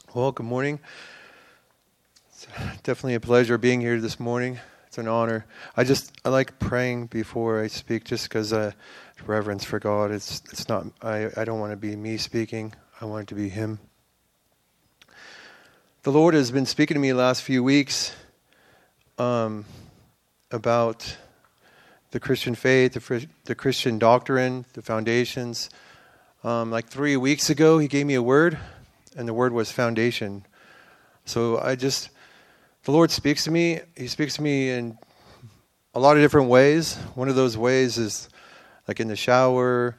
Well, good morning. It's definitely a pleasure being here this morning. It's an honor. I like praying before I speak, just because reverence for God. It's not. I don't want to be me speaking. I want it to be Him. The Lord has been speaking to me the last few weeks about the Christian faith, the Christian doctrine, the foundations. Like 3 weeks ago, He gave me a word. And the word was foundation. So the Lord speaks to me. He speaks to me in a lot of different ways. One of those ways is like in the shower,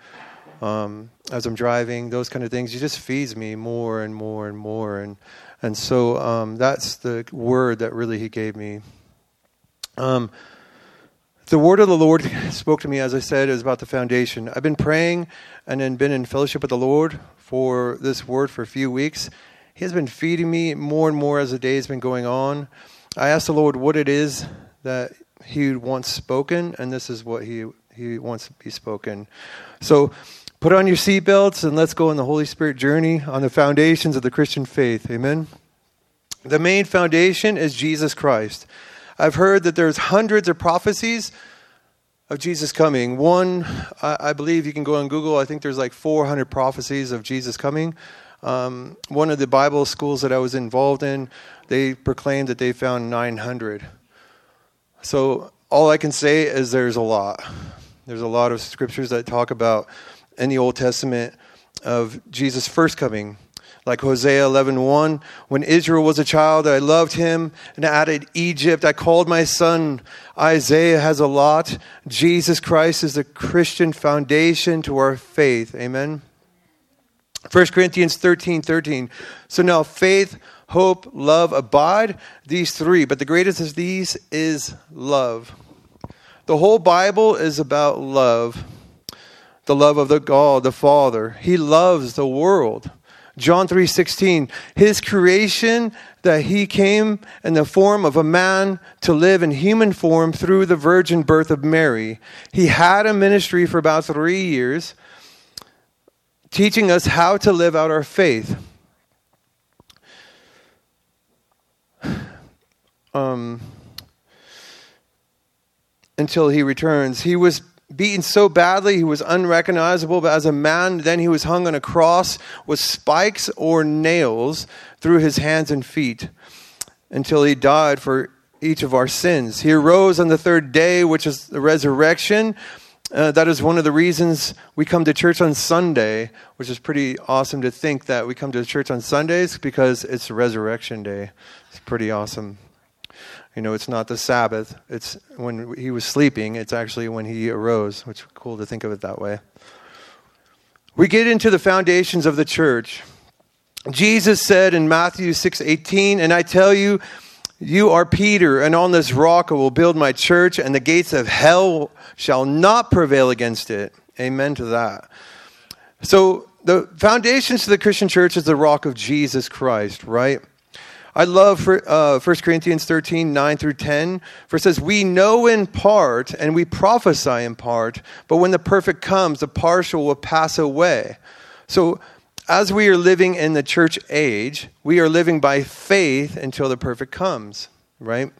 as I'm driving, those kind of things. He just feeds me more and more and more. And so that's the word that really He gave me. The word of the Lord spoke to me, as I said, is about the foundation. I've been praying and then been in fellowship with the Lord for this word for a few weeks. He has been feeding me more and more as the day has been going on. I asked the Lord what it is that He wants spoken, and this is what He wants to be spoken. So put on your seatbelts and let's go on the Holy Spirit journey on the foundations of the Christian faith. Amen. The main foundation is Jesus Christ. I've heard that there's hundreds of prophecies of Jesus coming. One, I believe you can go on Google. I think there's like 400 prophecies of Jesus coming. One of the Bible schools that I was involved in, they proclaimed that they found 900. So all I can say is there's a lot. There's a lot of scriptures that talk about in the Old Testament of Jesus' first coming. Like Hosea 11:1, when Israel was a child, I loved him and added Egypt. I called my son. Isaiah has a lot. Jesus Christ is the Christian foundation to our faith. Amen. 1 Corinthians 13:13. So now faith, hope, love abide, these three. But the greatest of these is love. The whole Bible is about love. The love of the God, the Father. He loves the world. John 3:16, His creation, that He came in the form of a man to live in human form through the virgin birth of Mary. He had a ministry for about 3 years, teaching us how to live out our faith. Until He returns. He was beaten so badly he was unrecognizable as a man. Then He was hung on a cross with spikes or nails through His hands and feet until He died for each of our sins. He arose on the third day, which is the resurrection. That is one of the reasons we come to church on Sunday, which is pretty awesome to think that we come to church on Sundays because it's Resurrection Day. It's pretty awesome. You know, it's not the Sabbath. It's when He was sleeping. It's actually when He arose, which is cool to think of it that way. We get into the foundations of the church. Jesus said in Matthew 6:18, and I tell you, you are Peter, and on this rock I will build my church, and the gates of hell shall not prevail against it. Amen to that. So the foundations to the Christian church is the rock of Jesus Christ, right? I love 1 Corinthians 13:9-10, for it says, we know in part and we prophesy in part, but when the perfect comes, the partial will pass away. So as we are living in the church age, we are living by faith until the perfect comes, right?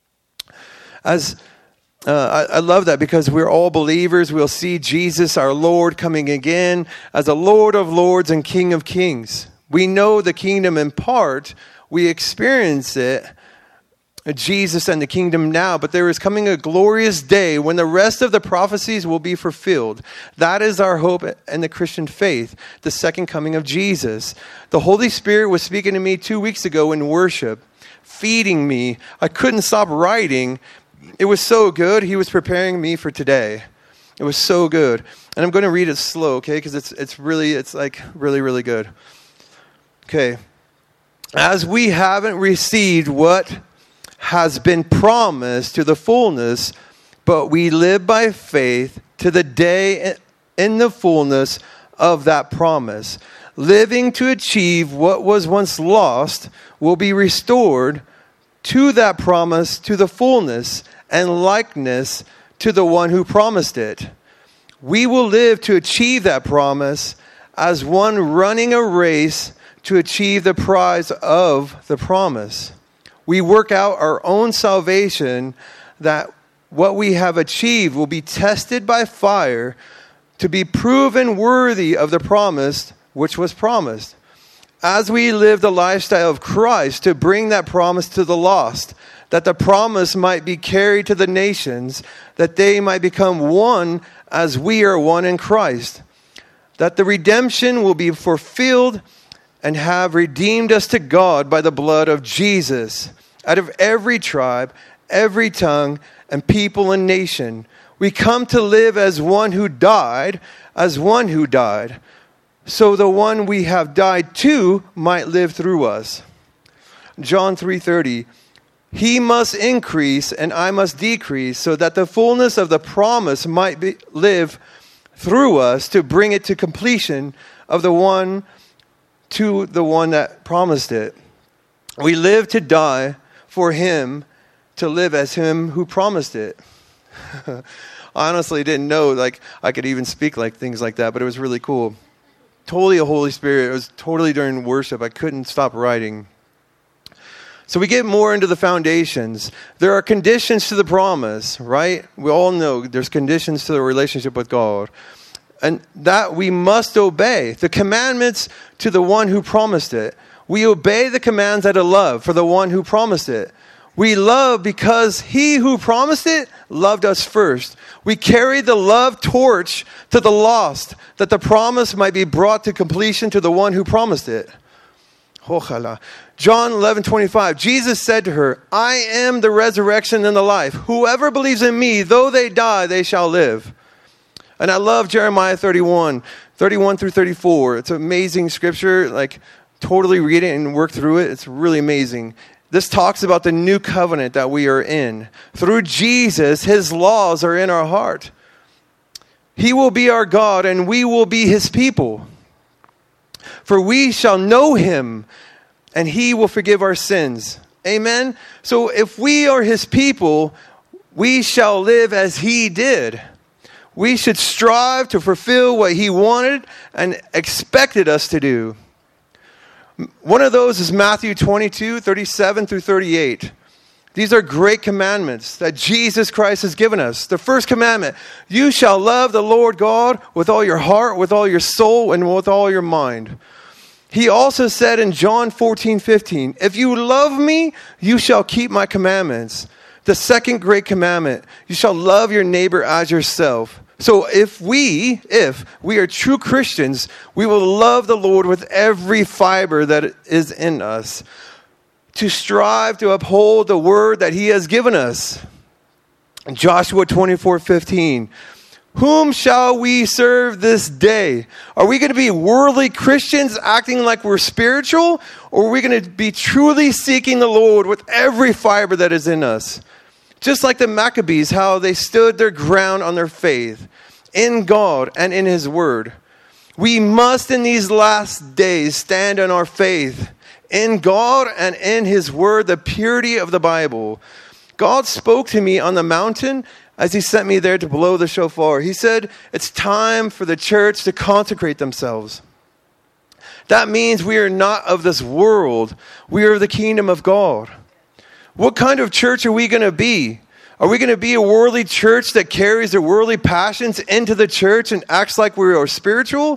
I love that because we're all believers. We'll see Jesus, our Lord, coming again as the Lord of lords and King of kings. We know the kingdom in part. We experience it, Jesus and the kingdom now, but there is coming a glorious day when the rest of the prophecies will be fulfilled. That is our hope in the Christian faith, the second coming of Jesus. The Holy Spirit was speaking to me 2 weeks ago in worship, feeding me. I couldn't stop writing. It was so good. He was preparing me for today. It was so good. And I'm going to read it slow, okay? Because it's really good. Okay. As we haven't received what has been promised to the fullness, but we live by faith to the day in the fullness of that promise. Living to achieve what was once lost will be restored to that promise, to the fullness and likeness to the one who promised it. We will live to achieve that promise as one running a race to achieve the prize of the promise. We work out our own salvation, that what we have achieved will be tested by fire to be proven worthy of the promise which was promised. As we live the lifestyle of Christ to bring that promise to the lost, that the promise might be carried to the nations, that they might become one as we are one in Christ, that the redemption will be fulfilled and have redeemed us to God by the blood of Jesus, out of every tribe, every tongue, and people and nation. We come to live as one who died, so the one we have died to might live through us. John 3:30, he must increase and I must decrease, so that the fullness of the promise might live through us, to bring it to completion of the one that promised it. We live to die for him, to live as him who promised it. I honestly didn't know I could even speak things like that, but it was really cool. Totally a Holy Spirit. It was totally during worship. I couldn't stop writing. So we get more into the foundations. There are conditions to the promise, right? We all know there's conditions to the relationship with God. And that we must obey. The commandments to the one who promised it. We obey the commands out of love for the one who promised it. We love because he who promised it loved us first. We carry the love torch to the lost, that the promise might be brought to completion to the one who promised it. John 11:25, Jesus said to her, I am the resurrection and the life. Whoever believes in me, though they die, they shall live. And I love Jeremiah 31 through 34. It's an amazing scripture. Totally read it and work through it. It's really amazing. This talks about the new covenant that we are in. Through Jesus, his laws are in our heart. He will be our God and we will be his people. For we shall know him and he will forgive our sins. Amen? So if we are his people, we shall live as he did. We should strive to fulfill what he wanted and expected us to do. One of those is Matthew 22:37 through 38. These are great commandments that Jesus Christ has given us. The first commandment, you shall love the Lord God with all your heart, with all your soul, and with all your mind. He also said in John 14:15, if you love me, you shall keep my commandments. The second great commandment, you shall love your neighbor as yourself. So if we are true Christians, we will love the Lord with every fiber that is in us, to strive to uphold the word that he has given us. Joshua 24:15. Whom shall we serve this day? Are we going to be worldly Christians acting like we're spiritual? Or are we going to be truly seeking the Lord with every fiber that is in us? Just like the Maccabees, how they stood their ground on their faith in God and in his word. We must in these last days stand on our faith in God and in his word, the purity of the Bible. God spoke to me on the mountain as he sent me there to blow the shofar. He said, it's time for the church to consecrate themselves. That means we are not of this world. We are of the kingdom of God. What kind of church are we going to be? Are we going to be a worldly church that carries their worldly passions into the church and acts like we are spiritual?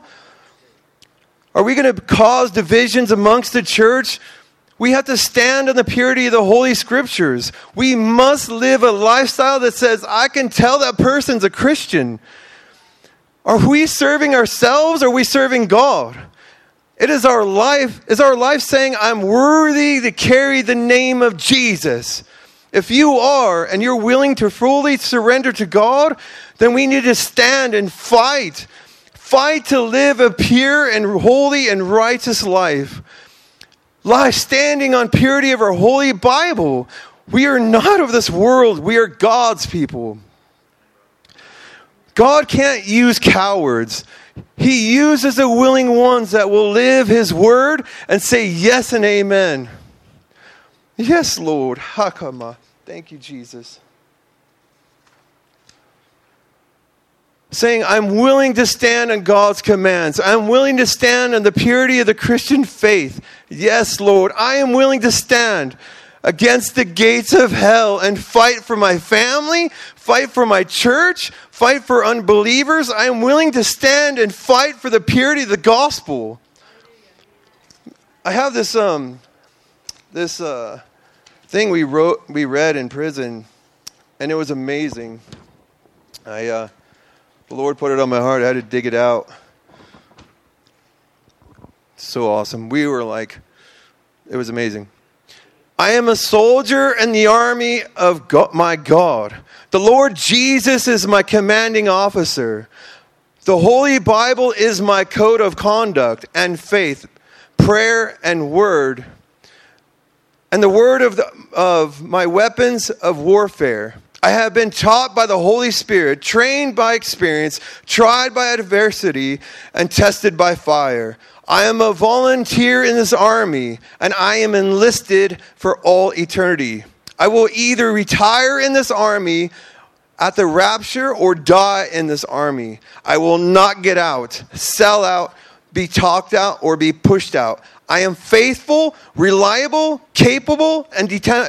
Are we going to cause divisions amongst the church? We have to stand on the purity of the Holy Scriptures. We must live a lifestyle that says, I can tell that person's a Christian. Are we serving ourselves or are we serving God? It is our life. Is our life saying, I'm worthy to carry the name of Jesus? If you are, and you're willing to fully surrender to God, then we need to stand and fight. Fight to live a pure and holy and righteous life. Life standing on purity of our holy Bible. We are not of this world. We are God's people. God can't use cowards. He uses the willing ones that will live his word and say yes and amen. Yes, Lord. Hakama. Thank you, Jesus. saying, I'm willing to stand on God's commands. I'm willing to stand on the purity of the Christian faith. Yes, Lord, I am willing to stand against the gates of hell and fight for my family, fight for my church, fight for unbelievers. I am willing to stand and fight for the purity of the gospel. I have this thing we read in prison, and it was amazing. The Lord put it on my heart. I had to dig it out. So awesome. We were like, it was amazing. I am a soldier in the army of God, my God. The Lord Jesus is my commanding officer. The Holy Bible is my code of conduct and faith, prayer and word, and the word of my weapons of warfare. I have been taught by the Holy Spirit, trained by experience, tried by adversity, and tested by fire. I am a volunteer in this army, and I am enlisted for all eternity. I will either retire in this army at the rapture or die in this army. I will not get out, sell out, be talked out, or be pushed out. I am faithful, reliable, capable, and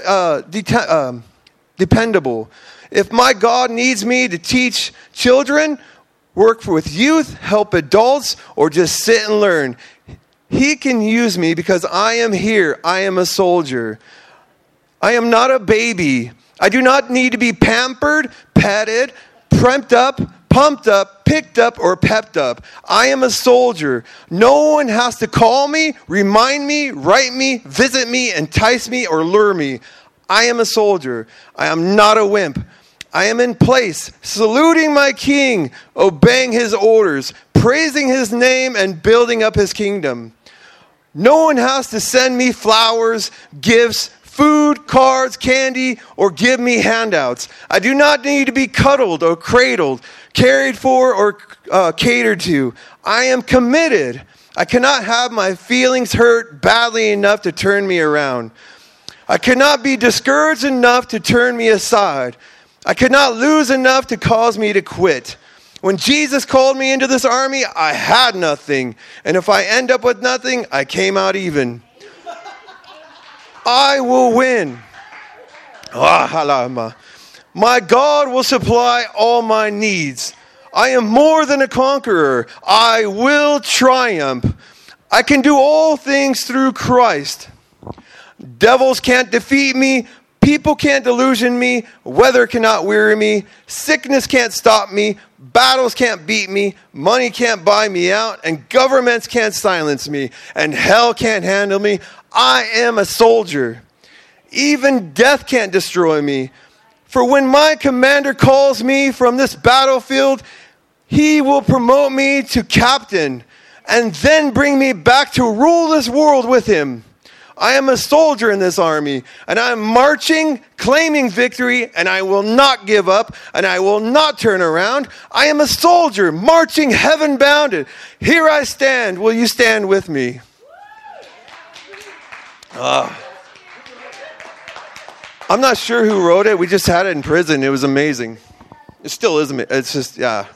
dependable. If my God needs me to teach children, work with youth, help adults, or just sit and learn, He can use me because I am here. I am a soldier. I am not a baby. I do not need to be pampered, petted, pumped up, picked up, or pepped up. I am a soldier. No one has to call me, remind me, write me, visit me, entice me, or lure me. I am a soldier. I am not a wimp. I am in place, saluting my king, obeying his orders, praising his name, and building up his kingdom. No one has to send me flowers, gifts, food, cards, candy, or give me handouts. I do not need to be cuddled or cradled, cared for, or catered to. I am committed. I cannot have my feelings hurt badly enough to turn me around. I cannot be discouraged enough to turn me aside. I could not lose enough to cause me to quit. When Jesus called me into this army, I had nothing. And if I end up with nothing, I came out even. I will win. My God will supply all my needs. I am more than a conqueror. I will triumph. I can do all things through Christ. Devils can't defeat me. People can't delusion me. Weather cannot weary me. Sickness can't stop me. Battles can't beat me. Money can't buy me out. And governments can't silence me. And hell can't handle me. I am a soldier. Even death can't destroy me. For when my commander calls me from this battlefield, he will promote me to captain and then bring me back to rule this world with him. I am a soldier in this army, and I am marching, claiming victory, and I will not give up, and I will not turn around. I am a soldier, marching heaven-bound. Here I stand. Will you stand with me? I'm not sure who wrote it. We just had it in prison. It was amazing. It still is. It's just, yeah.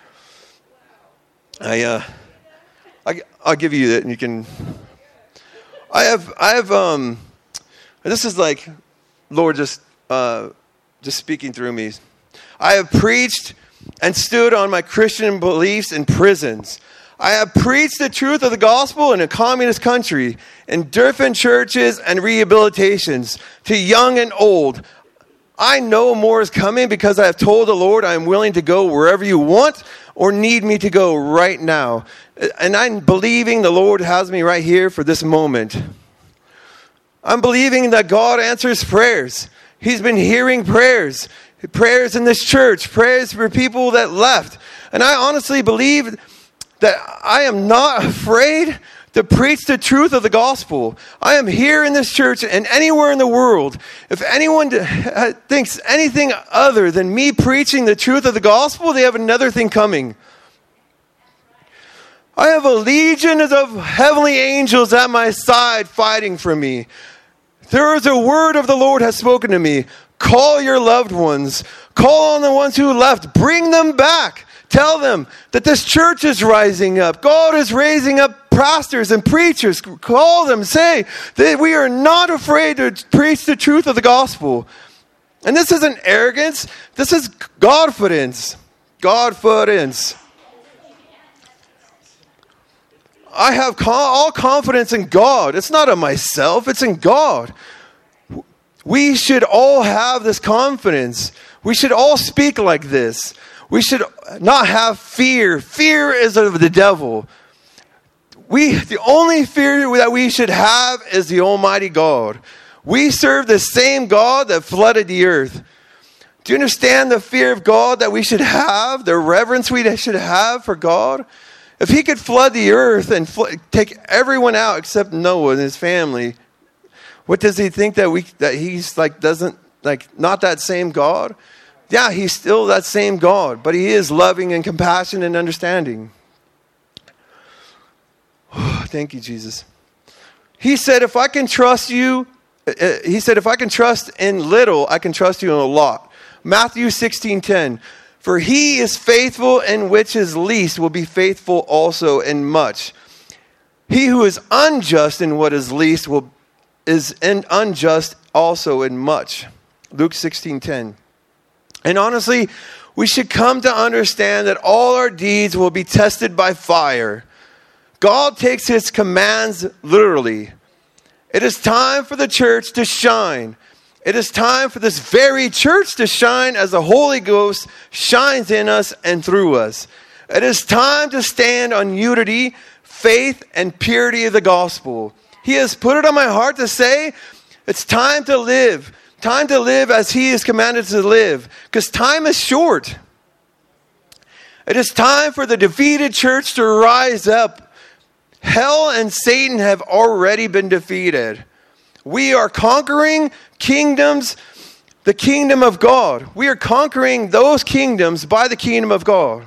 I'll give you that, and you can... I have, this is like, Lord just speaking through me. I have preached and stood on my Christian beliefs in prisons. I have preached the truth of the gospel in a communist country, in different churches and rehabilitations, to young and old. I know more is coming because I have told the Lord I am willing to go wherever you want or need me to go right now. And I'm believing the Lord has me right here for this moment. I'm believing that God answers prayers. He's been hearing prayers. Prayers in this church. Prayers for people that left. And I honestly believe that I am not afraid to preach the truth of the gospel. I am here in this church and anywhere in the world. If anyone thinks anything other than me preaching the truth of the gospel, they have another thing coming. I have a legion of heavenly angels at my side fighting for me. There is a word of the Lord has spoken to me. Call your loved ones. Call on the ones who left. Bring them back. Tell them that this church is rising up. God is raising up pastors and preachers. Call them, say that we are not afraid to preach the truth of the gospel. And this isn't arrogance. This is Godfidence. Godfidence. I have all confidence in God. It's not in myself. It's in God. We should all have this confidence. We should all speak like this. We should not have fear. Fear is of the devil. The only fear that we should have is the Almighty God. We serve the same God that flooded the earth. Do you understand the fear of God that we should have? The reverence we should have for God? If he could flood the earth and take everyone out except Noah and his family, what does he think that he's like doesn't like not that same God? Yeah, he's still that same God, but he is loving and compassionate and understanding. Thank you, Jesus. He said, if I can trust you, if I can trust in little, I can trust you in a lot. Matthew 16:10. For he is faithful in which is least will be faithful also in much. He who is unjust in what is least is unjust also in much. Luke 16:10. And honestly, we should come to understand that all our deeds will be tested by fire. God takes his commands literally. It is time for the church to shine. It is time for this very church to shine as the Holy Ghost shines in us and through us. It is time to stand on unity, faith, and purity of the gospel. He has put it on my heart to say, it's time to live. Time to live as he is commanded to live. Because time is short. It is time for the defeated church to rise up. Hell and Satan have already been defeated. We are conquering kingdoms, the kingdom of God. We are conquering those kingdoms by the kingdom of God.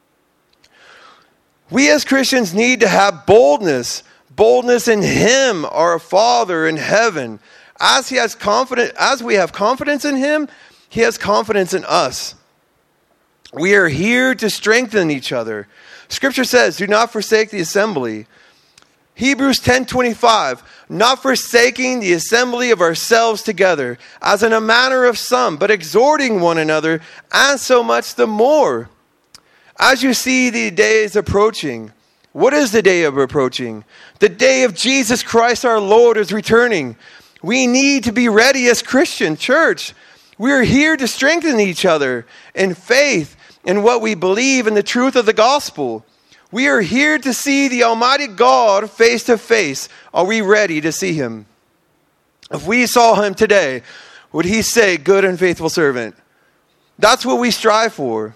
We as Christians need to have boldness. Boldness in him, our Father in heaven. As we have confidence in him, he has confidence in us. We are here to strengthen each other. Scripture says, do not forsake the assembly. Hebrews 10:25, not forsaking the assembly of ourselves together, as in a manner of some, but exhorting one another, and so much the more. As you see the days approaching. What is the day of approaching? The day of Jesus Christ our Lord is returning. We need to be ready as Christian church. We are here to strengthen each other in faith in what we believe in the truth of the gospel. We are here to see the Almighty God face to face. Are we ready to see him? If we saw him today, would he say, good and faithful servant? That's what we strive for.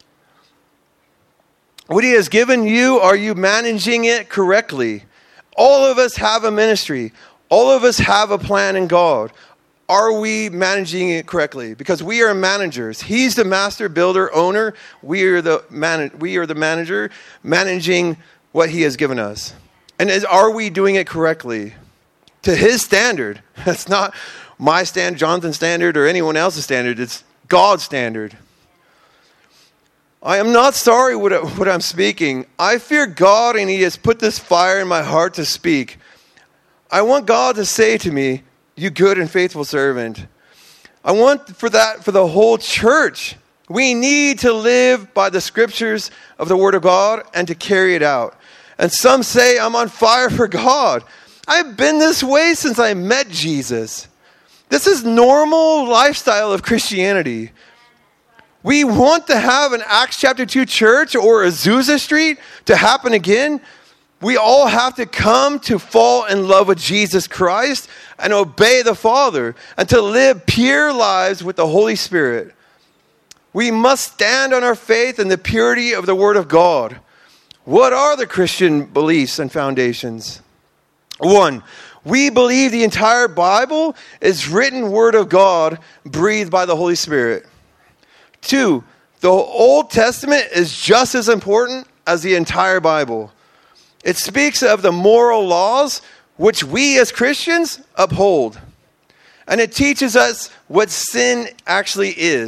What he has given you, are you managing it correctly? All of us have a ministry. All of us have a plan in God. Are we managing it correctly? Because we are managers. He's the master builder, owner. We are the manager, managing what he has given us. And are we doing it correctly? To his standard. It's not my standard, Jonathan's standard, or anyone else's standard. It's God's standard. I am not sorry what I'm speaking. I fear God, and he has put this fire in my heart to speak. I want God to say to me, you good and faithful servant. I want for the whole church. We need to live by the scriptures of the Word of God and to carry it out. And some say, I'm on fire for God. I've been this way since I met Jesus. This is normal lifestyle of Christianity. We want to have an Acts chapter 2 church or Azusa Street to happen again. We all have to come to fall in love with Jesus Christ and obey the Father and to live pure lives with the Holy Spirit. We must stand on our faith and the purity of the Word of God. What are the Christian beliefs and foundations? 1, we believe the entire Bible is written Word of God breathed by the Holy Spirit. 2, the Old Testament is just as important as the entire Bible. It speaks of the moral laws which we as Christians uphold. And it teaches us what sin actually is.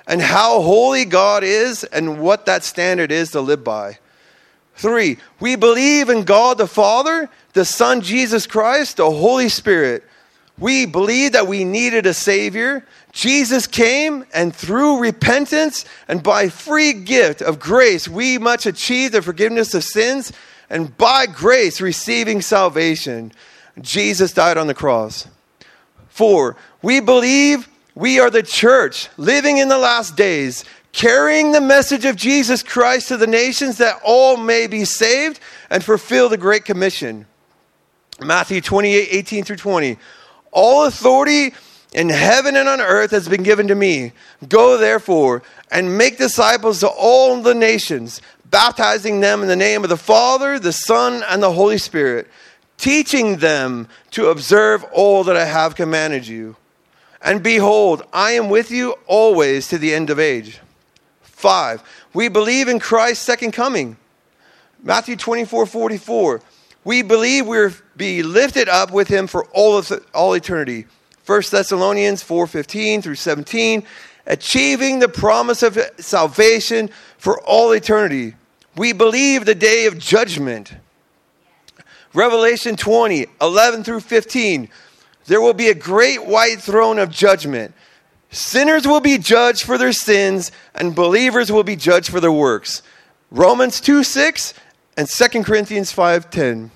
and how holy God is and what that standard is to live by. 3, we believe in God the Father, the Son Jesus Christ, the Holy Spirit. We believe that we needed a Savior. Jesus came, and through repentance and by free gift of grace, we must achieve the forgiveness of sins, and by grace receiving salvation. Jesus died on the cross. 4, we believe we are the church living in the last days, carrying the message of Jesus Christ to the nations that all may be saved and fulfill the Great Commission. Matthew 28:18-20. All authority in heaven and on earth has been given to me. Go therefore and make disciples to all the nations, baptizing them in the name of the Father, the Son, and the Holy Spirit, teaching them to observe all that I have commanded you. And behold, I am with you always to the end of age. 5, we believe in Christ's second coming. Matthew 24:44. We believe we'll be lifted up with him for all eternity. 1 Thessalonians 4:15-17. Achieving the promise of salvation for all eternity. We believe the day of judgment. Revelation 20:11-15. There will be a great white throne of judgment. Sinners will be judged for their sins, and believers will be judged for their works. Romans 2:6 and 2 Corinthians 5:10.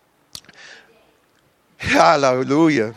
Hallelujah.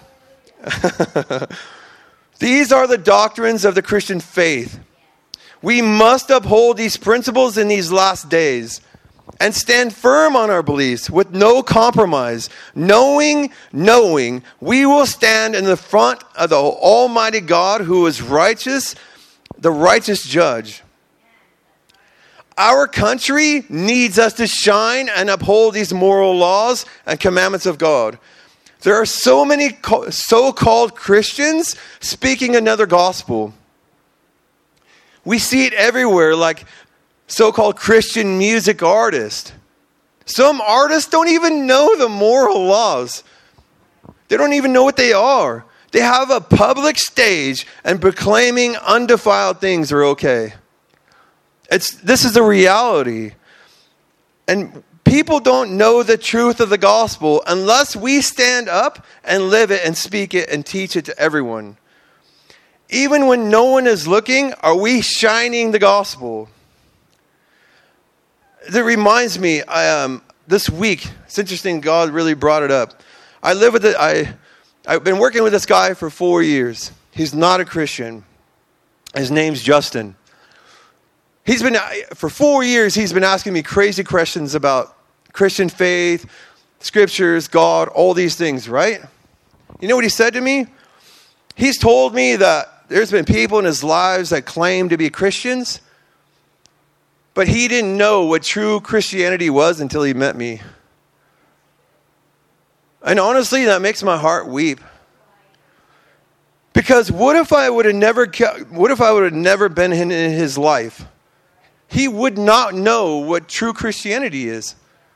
These are the doctrines of the Christian faith. We must uphold these principles in these last days and stand firm on our beliefs with no compromise, knowing we will stand in the front of the Almighty God who is righteous, the righteous judge. Our country needs us to shine and uphold these moral laws and commandments of God. There are so many so-called Christians speaking another gospel. We see it everywhere, like so-called Christian music artists. Some artists don't even know the moral laws. They don't even know what they are. They have a public stage and proclaiming undefiled things are okay. This is the reality. And people don't know the truth of the gospel unless we stand up and live it and speak it and teach it to everyone. Even when no one is looking, are we shining the gospel? That reminds me, this week, it's interesting, God really brought it up. I've been working with this guy for 4 years. He's not a Christian. His name's Justin. For 4 years, he's been asking me crazy questions about Christian faith, scriptures, God, all these things, right? You know what he said to me? He's told me that there's been people in his lives that claim to be Christians, but he didn't know what true Christianity was until he met me. And honestly, that makes my heart weep. Because what if I would have never been in his life? He would not know what true Christianity is.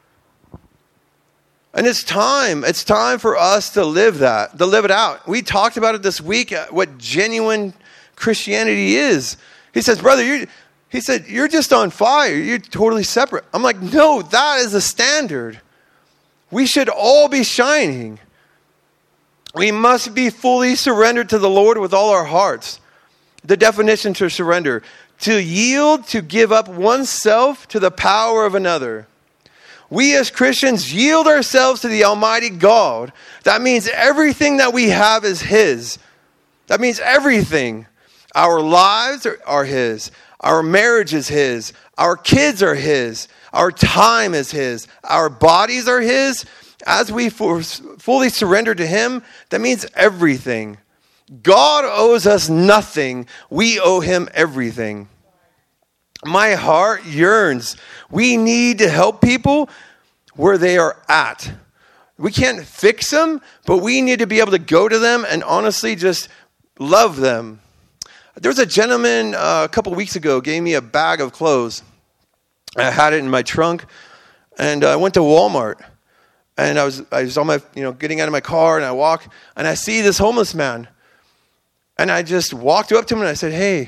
And it's time for us to live it out. We talked about it this week, what genuine Christianity is. He says, brother, you're just on fire. You're totally separate. I'm like, no, that is the standard. We should all be shining. We must be fully surrendered to the Lord with all our hearts. The definition to surrender: to yield, to give up oneself to the power of another. We as Christians yield ourselves to the Almighty God. That means everything that we have is His. That means everything. Our lives are His. Our marriage is His. Our kids are His. Our time is His. Our bodies are His. As we fully surrender to Him, that means everything. God owes us nothing. We owe Him everything. My heart yearns. We need to help people where they are at. We can't fix them, but we need to be able to go to them and honestly just love them. There was a gentleman a couple weeks ago gave me a bag of clothes. I had it in my trunk, and I went to Walmart. And I was on my, getting out of my car, and I walk, and I see this homeless man. And I just walked up to him, and I said, hey,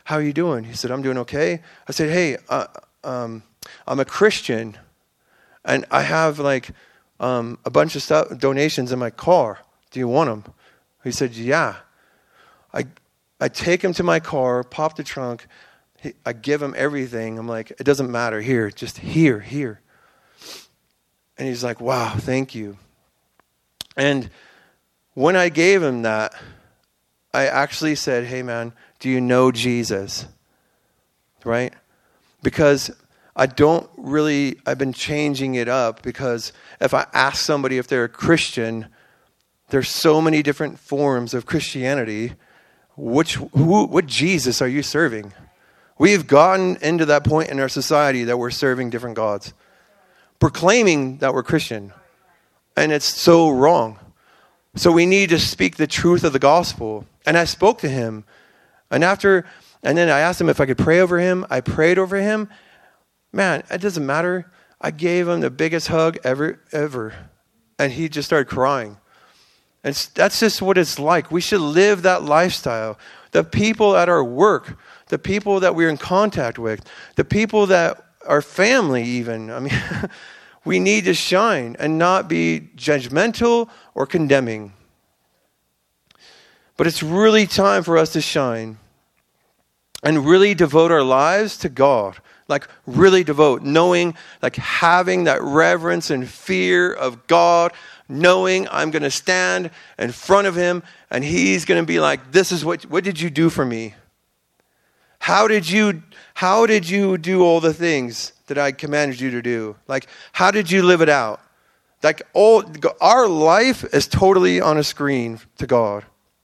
how are you doing? He said, I'm doing okay. I said, hey, I'm a Christian, and I have like a bunch of stuff, donations in my car. Do you want them? He said, yeah. I take him to my car, pop the trunk. I give him everything. I'm like, it doesn't matter. Here, just here. And he's like, wow, thank you. And when I gave him that, I actually said, hey, man, do you know Jesus? Right? Because I've been changing it up, because if I ask somebody if they're a Christian, there's so many different forms of Christianity. What Jesus are you serving? We've gotten into that point in our society that we're serving different gods, proclaiming that we're Christian. And it's so wrong. So we need to speak the truth of the gospel. And I spoke to him. And then I asked him if I could pray over him. I prayed over him. Man, it doesn't matter. I gave him the biggest hug ever. And he just started crying. And that's just what it's like. We should live that lifestyle. The people at our work, the people that we're in contact with, the people that are family even. I mean, we need to shine and not be judgmental or condemning. But it's really time for us to shine and really devote our lives to God. Like really devote, knowing, like having that reverence and fear of God, knowing I'm going to stand in front of him and he's going to be like, this is what did you do for me? How did you do all the things that I commanded you to do? Like, how did you live it out? Like our life is totally on a screen to God.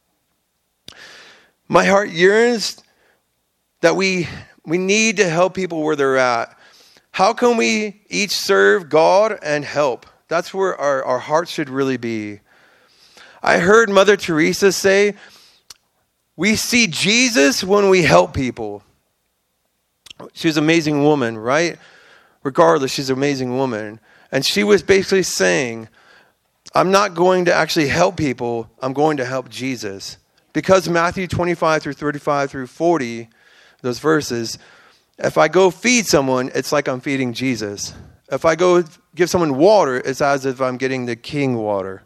My heart yearns that we need to help people where they're at. How can we each serve God and help? That's where our hearts should really be. I heard Mother Teresa say, we see Jesus when we help people. She's an amazing woman, right? Regardless, she's an amazing woman. And she was basically saying, I'm not going to actually help people. I'm going to help Jesus. Because Matthew 25 through 35 through 40, those verses, if I go feed someone, it's like I'm feeding Jesus. If I go give someone water, it's as if I'm getting the king water.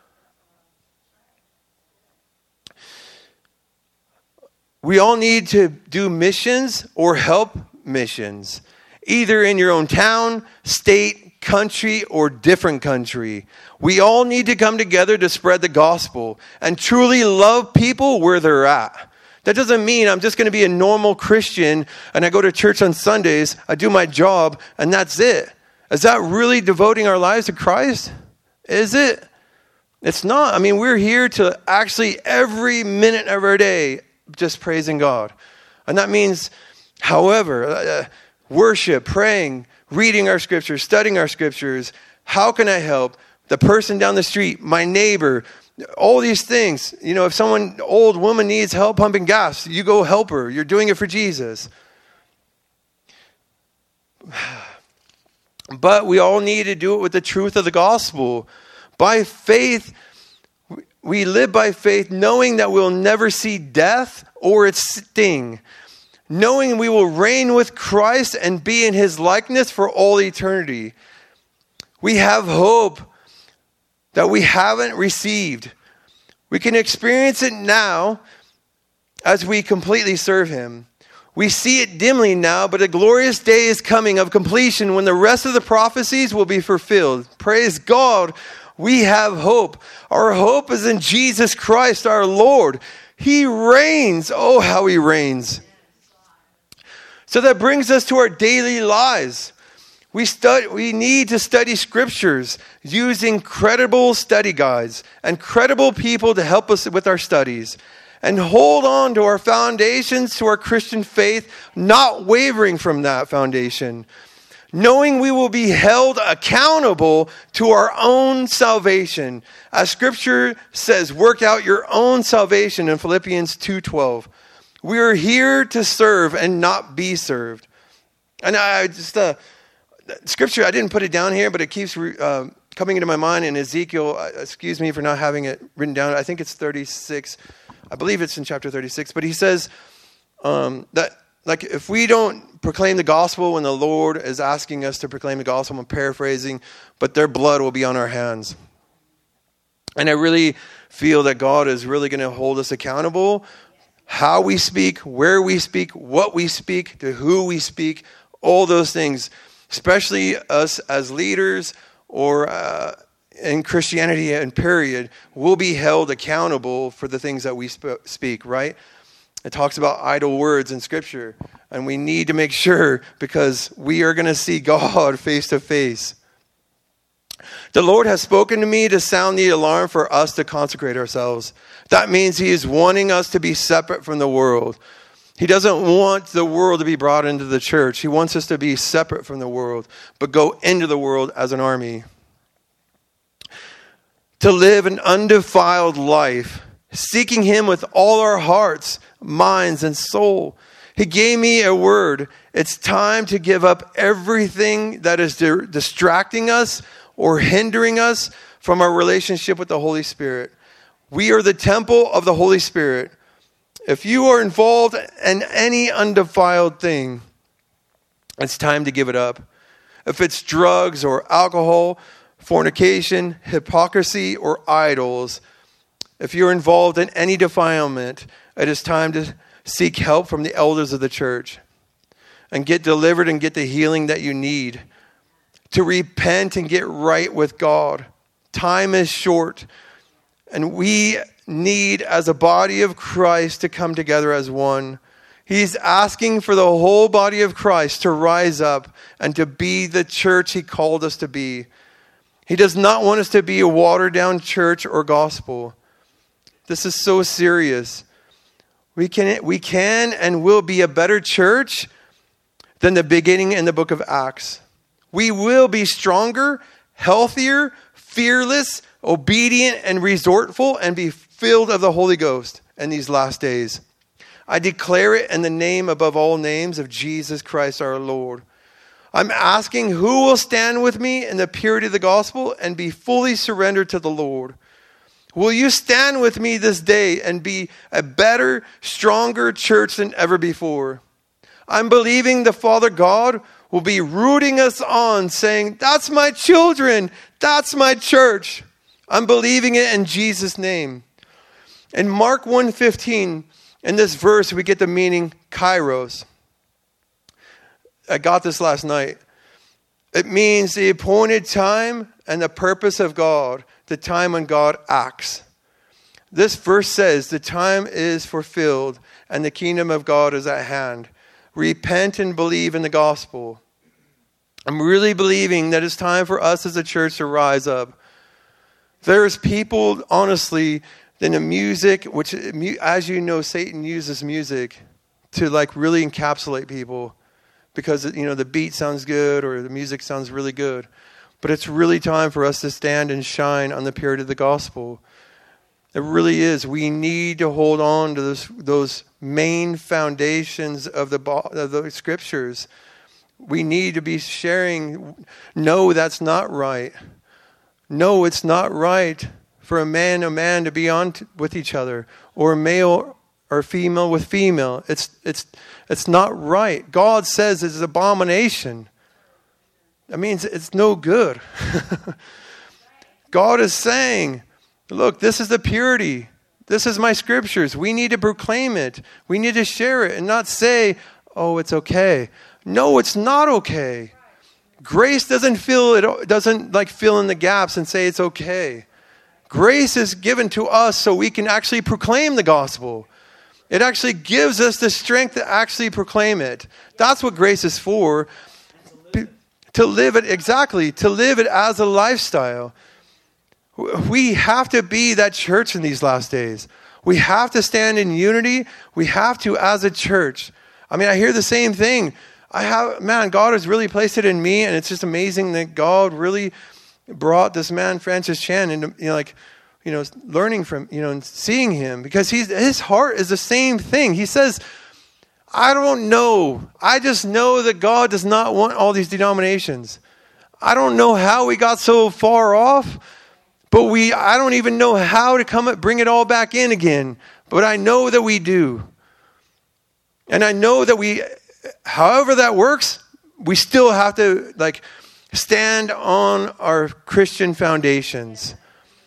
We all need to do missions or help missions, either in your own town, state, country, or different country. We all need to come together to spread the gospel and truly love people where they're at. That doesn't mean I'm just going to be a normal Christian and I go to church on Sundays, I do my job, and that's it. Is that really devoting our lives to Christ? Is it? It's not. I mean, we're here to actually every minute of our day just praising God. And that means, however, worship, praying, reading our scriptures, studying our scriptures. How can I help the person down the street, my neighbor, all these things? You know, if someone, old woman needs help pumping gas, you go help her. You're doing it for Jesus. But we all need to do it with the truth of the gospel. By faith, we live by faith, knowing that we'll never see death or its sting. Knowing we will reign with Christ and be in his likeness for all eternity. We have hope that we haven't received. We can experience it now as we completely serve him. We see it dimly now, but a glorious day is coming of completion when the rest of the prophecies will be fulfilled. Praise God, we have hope. Our hope is in Jesus Christ, our Lord. He reigns. Oh, how he reigns. So that brings us to our daily lives. We need to study scriptures using credible study guides and credible people to help us with our studies. And hold on to our foundations, to our Christian faith, not wavering from that foundation. Knowing we will be held accountable to our own salvation. As scripture says, work out your own salvation in Philippians 2:12. We are here to serve and not be served. And scripture, I didn't put it down here, but it keeps coming into my mind in Ezekiel. Excuse me for not having it written down. I think it's 36. I believe it's in chapter 36. But he says, that like if we don't proclaim the gospel when the Lord is asking us to proclaim the gospel, I'm paraphrasing, but their blood will be on our hands. And I really feel that God is really going to hold us accountable. How we speak, where we speak, what we speak, to who we speak, all those things, especially us as leaders or in Christianity and period, will be held accountable for the things that we speak, right? It talks about idle words in Scripture. And we need to make sure, because we are going to see God face to face. The Lord has spoken to me to sound the alarm for us to consecrate ourselves. That means He is wanting us to be separate from the world. He doesn't want the world to be brought into the church. He wants us to be separate from the world, but go into the world as an army. To live an undefiled life, seeking Him with all our hearts, minds, and soul. He gave me a word. It's time to give up everything that is distracting us or hindering us from our relationship with the Holy Spirit. We are the temple of the Holy Spirit. If you are involved in any undefiled thing, it's time to give it up. If it's drugs or alcohol, fornication, hypocrisy, or idols, if you're involved in any defilement, it is time to seek help from the elders of the church and get delivered and get the healing that you need. To repent and get right with God. Time is short, and we need, as a body of Christ, to come together as one. He's asking for the whole body of Christ to rise up and to be the church He called us to be. He does not want us to be a watered-down church or gospel. This is so serious. We can and will be a better church than the beginning in the book of Acts. We will be stronger, healthier, fearless, obedient, and resourceful, and be filled of the Holy Ghost in these last days. I declare it in the name above all names of Jesus Christ our Lord. I'm asking who will stand with me in the purity of the gospel and be fully surrendered to the Lord. Will you stand with me this day and be a better, stronger church than ever before? I'm believing the Father God will be rooting us on, saying, that's my children, that's my church. I'm believing it in Jesus' name. In Mark 1:15, in this verse, we get the meaning kairos. I got this last night. It means the appointed time and the purpose of God, the time when God acts. This verse says the time is fulfilled and the kingdom of God is at hand. Repent and believe in the gospel. I'm really believing that it's time for us as a church to rise up. There's people, honestly, in the music, which, as you know, Satan uses music to like really encapsulate people because, the beat sounds good or the music sounds really good. But it's really time for us to stand and shine on the purity of the gospel. It really is. We need to hold on to those main foundations of the scriptures. We need to be sharing. No, that's not right. No, it's not right for a man to be on with each other, or male or female with female. It's not right. God says it's an abomination. That means it's no good. God is saying, look, this is the purity. This is my scriptures. We need to proclaim it. We need to share it and not say, oh, it's okay. No, it's not okay. Grace doesn't fill in the gaps and say it's okay. Grace is given to us so we can actually proclaim the gospel. It actually gives us the strength to actually proclaim it. That's what grace is for. To live it as a lifestyle. We have to be that church in these last days. We have to stand in unity. We have to as a church. I hear the same thing. God has really placed it in me, and it's just amazing that God really brought this man, Francis Chan, into, learning from, and seeing him, because his heart is the same thing. He says, I don't know. I just know that God does not want all these denominations. I don't know how we got so far off, but I don't even know how to bring it all back in again. But I know that we do. And I know that however that works, we still have to like stand on our Christian foundations.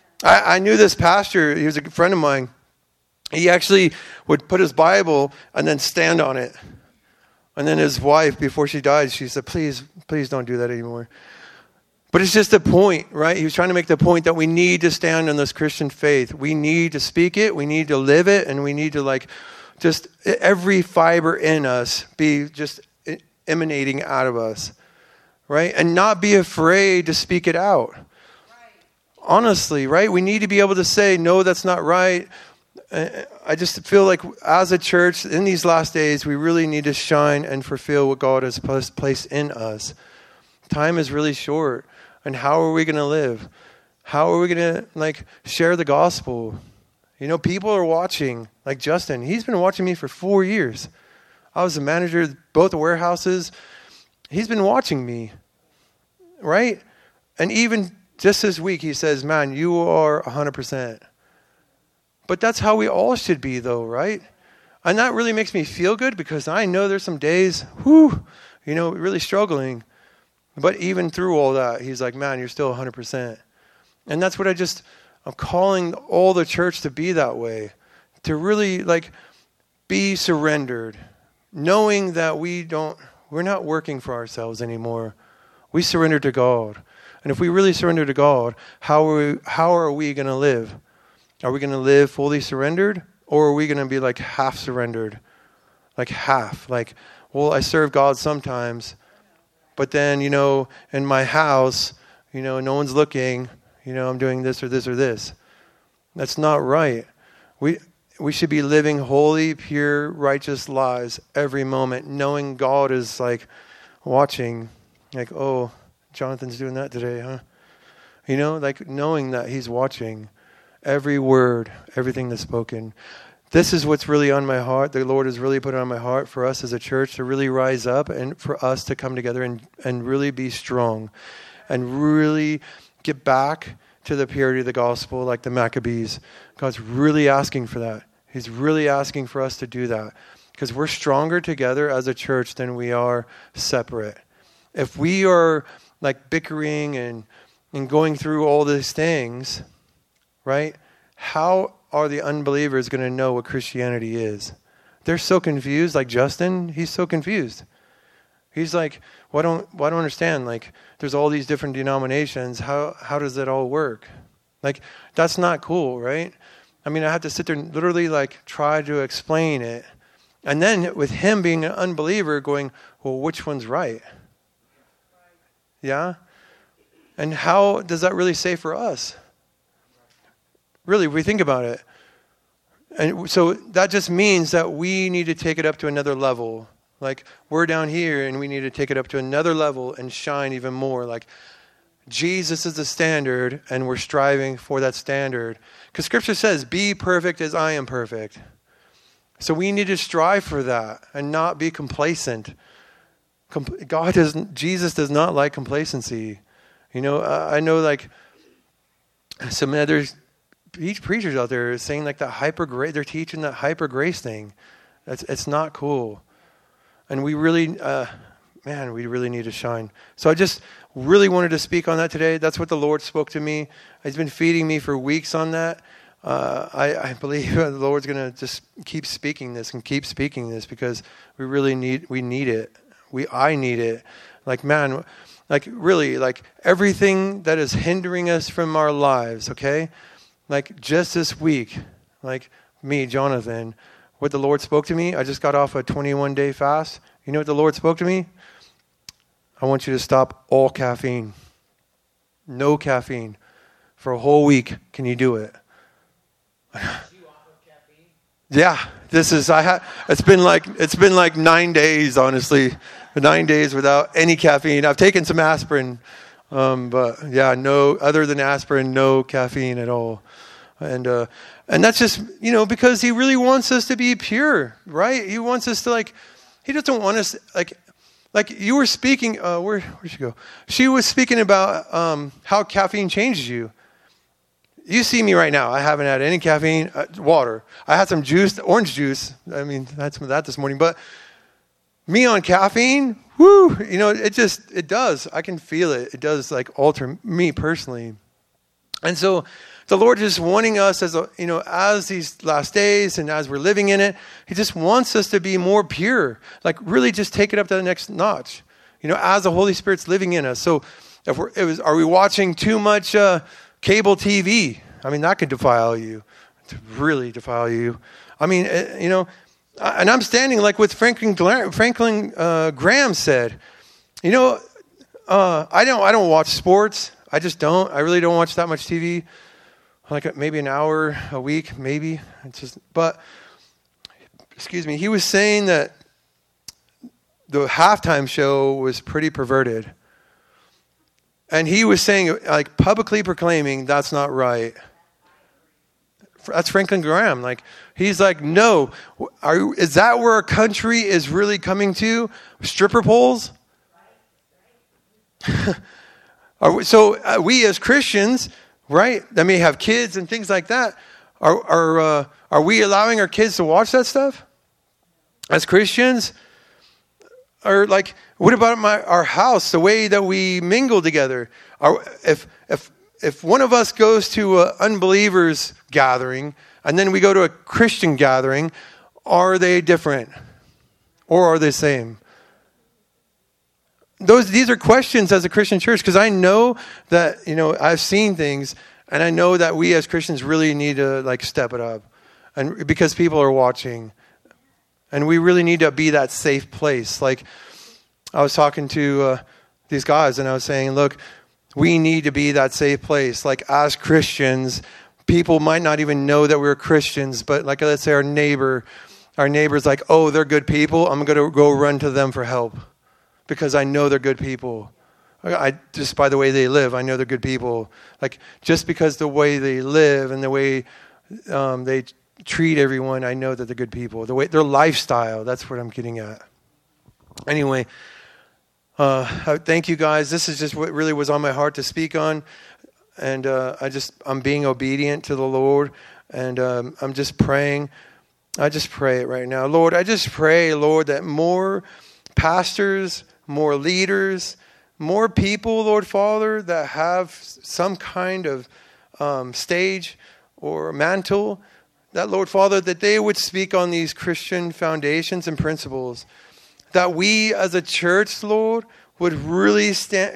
I knew this pastor, he was a friend of mine. He actually would put his Bible and then stand on it. And then his wife, before she died, she said, please don't do that anymore. But it's just a point, right? He was trying to make the point that we need to stand on this Christian faith. We need to speak it, we need to live it, and we need to like just every fiber in us be just emanating out of us, right? And not be afraid to speak it out. Honestly, right? We need to be able to say, no, that's not right. I just feel like as a church in these last days, we really need to shine and fulfill what God has placed in us. Time is really short. And how are we going to live? How are we going to like share the gospel? You know, people are watching. Like Justin, he's been watching me for 4 years. I was the manager of both the warehouses. He's been watching me, right? And even just this week, he says, man, you are 100%. But that's how we all should be, though, right? And that really makes me feel good because I know there's some days, really struggling. But even through all that, he's like, man, you're still 100%. And that's what I'm calling all the church to be that way. To really, like, be surrendered. Knowing that we're not working for ourselves anymore. We surrender to God. And if we really surrender to God, how are we going to live? Are we going to live fully surrendered? Or are we going to be like half surrendered? Like half. Like, well, I serve God sometimes. But then, in my house, no one's looking. I'm doing this or this or this. That's not right. We should be living holy, pure, righteous lives every moment, knowing God is like watching. Like, oh, Jonathan's doing that today, huh? Like knowing that he's watching every word, everything that's spoken. This is what's really on my heart. The Lord has really put it on my heart for us as a church to really rise up and for us to come together and really be strong and really get back to the purity of the gospel like the Maccabees. God's really asking for that. He's really asking for us to do that because we're stronger together as a church than we are separate. If we are like bickering and going through all these things, right? How are the unbelievers going to know what Christianity is? They're so confused. Like Justin, he's so confused. He's like, well, I don't understand. Like, there's all these different denominations. How does that all work? Like, that's not cool, right? I mean, I have to sit there and literally like try to explain it. And then with him being an unbeliever going, well, which one's right? Yeah? And how does that really say for us? Really, if we think about it. And so that just means that we need to take it up to another level. Like, we're down here and we need to take it up to another level and shine even more. Like, Jesus is the standard and we're striving for that standard. Because Scripture says, be perfect as I am perfect. So we need to strive for that and not be complacent. Jesus does not like complacency. I know like some other preachers out there are saying like they're teaching that hyper grace thing. It's not cool. And we really, we really need to shine. So I just really wanted to speak on that today. That's what the Lord spoke to me. He's been feeding me for weeks on that. I believe the Lord's going to just keep speaking this because we really need it. I need it. Like, man, like really, like everything that is hindering us from our lives, okay? Like just this week, like me, Jonathan, what the Lord spoke to me, I just got off a 21-day fast. You know what the Lord spoke to me? I want you to stop all caffeine. No caffeine. For a whole week. Can you do it? Yeah, it's been like 9 days, honestly. 9 days without any caffeine. I've taken some aspirin, but yeah, no, other than aspirin, no caffeine at all. And that's just, because he really wants us to be pure, right? He wants us to he doesn't want us like you were speaking, where'd she go? She was speaking about how caffeine changes you. You see me right now. I haven't had any caffeine, water. I had some juice, orange juice. I mean, I had some of that this morning. But me on caffeine, whoo, it does. I can feel it. It does like alter me personally. And so the Lord is wanting us as these last days and as we're living in it, he just wants us to be more pure, like really just take it up to the next notch, as the Holy Spirit's living in us. So are we watching too much cable TV? I mean, that could defile you, to really defile you. I mean, and I'm standing like what Franklin Graham said. I don't watch sports. I just don't. I really don't watch that much TV. Like maybe an hour a week, maybe. He was saying that the halftime show was pretty perverted. And he was saying, like, publicly proclaiming that's not right. That's Franklin Graham. Like, he's like, no. Is that where our country is really coming to? Stripper poles? We as Christians, right, that may have kids and things like that, are we allowing our kids to watch that stuff? As Christians? Or like, what about our house, the way that we mingle together? If one of us goes to an unbelievers gathering and then we go to a Christian gathering, are they different or are they the same? These are questions as a Christian church, because I know that I've seen things, and I know that we as Christians really need to like step it up, and because people are watching. And we really need to be that safe place. Like, I was talking to these guys, and I was saying, look, we need to be that safe place. Like, as Christians, people might not even know that we're Christians, but like, let's say our neighbor's like, oh, they're good people. I'm going to go run to them for help because I know they're good people. Just by the way they live, I know they're good people. Like, just because the way they live and the way they treat everyone, I know that they're good people. Their lifestyle, that's what I'm getting at. Anyway, thank you guys. This is just what really was on my heart to speak on. And I'm being obedient to the Lord. And I'm just praying. I just pray it right now. Lord, I just pray, Lord, that more pastors, more leaders, more people, Lord Father, that have some kind of stage or mantle, that, Lord Father, that they would speak on these Christian foundations and principles. That we as a church, Lord, would really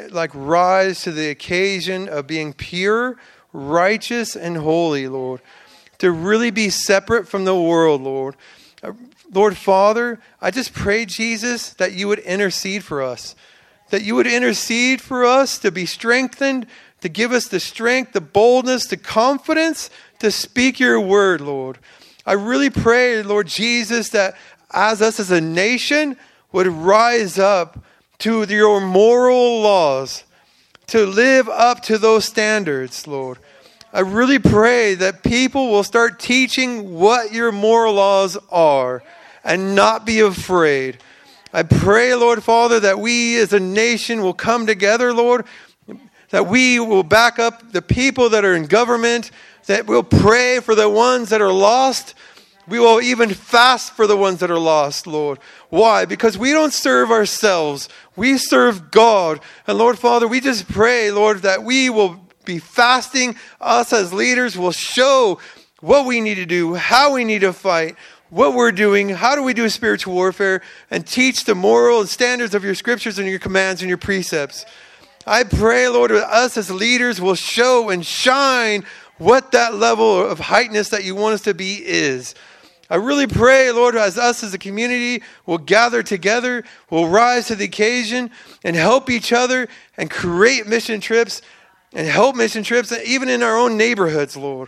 rise to the occasion of being pure, righteous, and holy, Lord. To really be separate from the world, Lord. Lord Father, I just pray, Jesus, that you would intercede for us. That you would intercede for us to be strengthened, to give us the strength, the boldness, the confidence to speak your word, Lord. I really pray, Lord Jesus, that as us as a nation would rise up to your moral laws, to live up to those standards, Lord. I really pray that people will start teaching what your moral laws are and not be afraid. I pray, Lord Father, that we as a nation will come together, Lord, that we will back up the people that are in government, that we'll pray for the ones that are lost. We will even fast for the ones that are lost, Lord. Why? Because we don't serve ourselves. We serve God. And Lord Father, we just pray, Lord, that we will be fasting. Us as leaders will show what we need to do, how we need to fight, what we're doing, how do we do spiritual warfare, and teach the moral and standards of your scriptures and your commands and your precepts. I pray, Lord, that us as leaders will show and shine what that level of heightness that you want us to be is. I really pray, Lord, as us as a community will gather together, will rise to the occasion and help each other and create mission trips and help mission trips even in our own neighborhoods, Lord.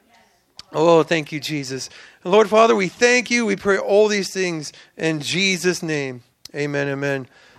Oh, thank you, Jesus. And Lord Father, we thank you. We pray all these things in Jesus' name. Amen, amen.